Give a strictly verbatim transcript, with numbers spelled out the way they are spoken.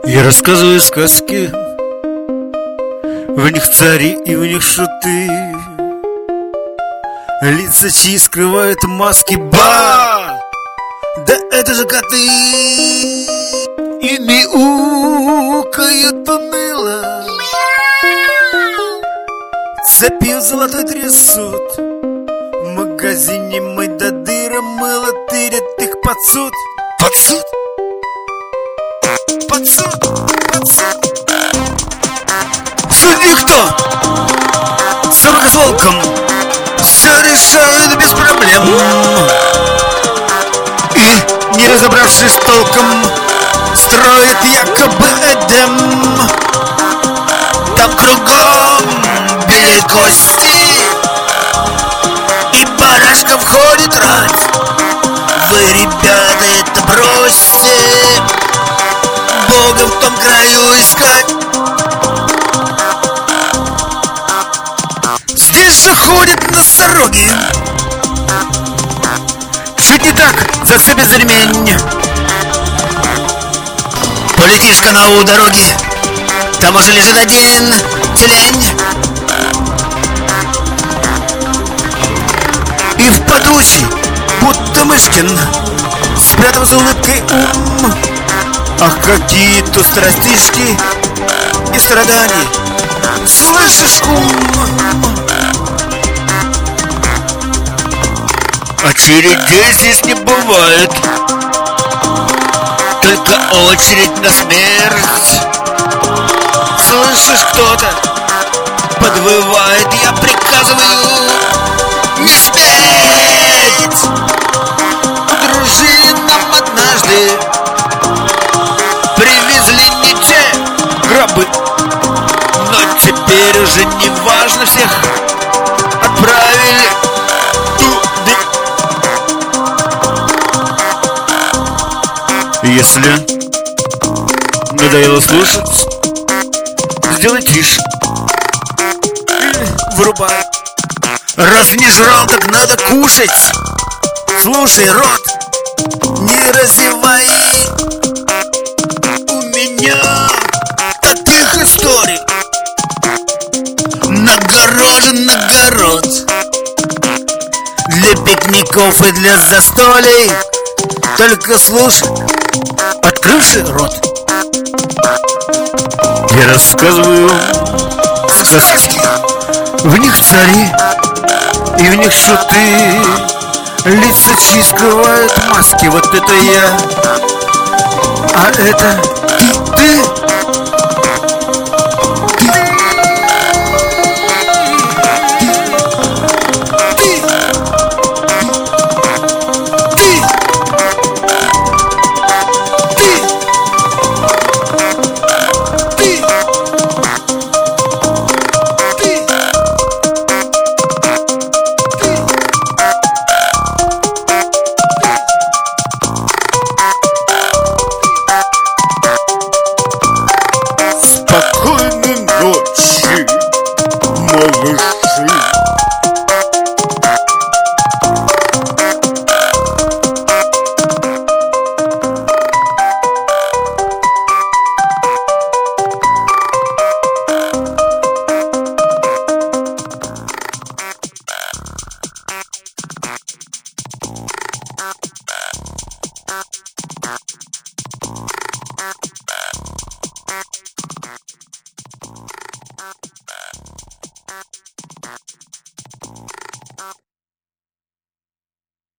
Я рассказываю сказки, в них цари и в них шуты, лица чьи скрывают маски. Ба! Да это же коты! И мяукают уныло, цепью золотой трясут. В магазине мы до дыра мыло тырят их под суд. Под суд? Под суд? Под суд? Суд никто! Собака с волком все решают без проблем. И, не разобравшись толком, строят якобы Эдем. Там кругом били кости, и барашка входит рать. Вы, ребята, это бросьте, Бога в том краю искать. Здесь же ходят носороги, чуть не так зацепят за ремень. Полетишь-ка на у дороги, там уже лежит один тюлень. И в подушке, будто Мышкин, спрятав за улыбкой ум. Ах, какие тут страстишки и страдания, слышишь, кум? Очередей здесь не бывает, только очередь на смерть. Слышишь, кто-то подвывает, я приказываю не сметь. Дружили нам однажды, привезли не те гробы, но теперь уже не важно, всех отправили туда. Если надоело слушать, сделай тише или вырубай. Раз не жрал, так надо кушать. Слушай, рот, не разевай. У меня таких историй нагорожен огород, для пикников и для застолий. Только слушай, открывший рот. Я рассказываю сказки, в них цари и в них шуты, лица чьи скрывают маски. Вот это я, а это ты, ты.